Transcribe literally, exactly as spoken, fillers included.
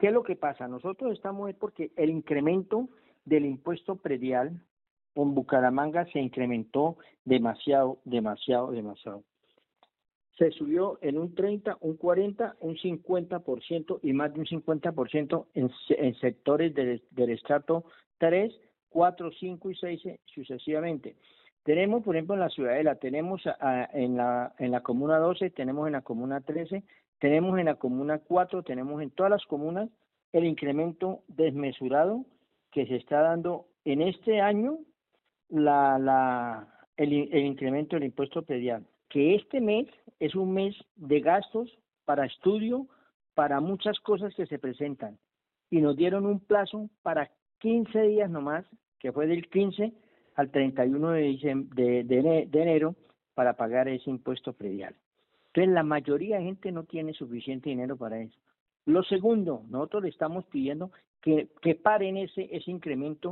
¿Qué es lo que pasa? Nosotros estamos es porque el incremento del impuesto predial en Bucaramanga se incrementó demasiado, demasiado, demasiado. Se subió en un treinta, un cuarenta, un cincuenta por ciento y más de un cincuenta por ciento en, en sectores del, del estrato tres, cuatro, cinco y seis sucesivamente. Tenemos, por ejemplo, en la Ciudadela, tenemos a, en, la, en la comuna doce, tenemos en la comuna trece, tenemos en la comuna cuatro, tenemos en todas las comunas el incremento desmesurado que se está dando en este año, la, la, el, el incremento del impuesto predial, que este mes es un mes de gastos para estudio, para muchas cosas que se presentan, y nos dieron un plazo para quince días nomás, que fue del quince al treinta y uno de, diciembre, de, de, de enero, para pagar ese impuesto predial. Entonces la mayoría de gente no tiene suficiente dinero para eso. Lo segundo, nosotros le estamos pidiendo que, que paren ese, ese incremento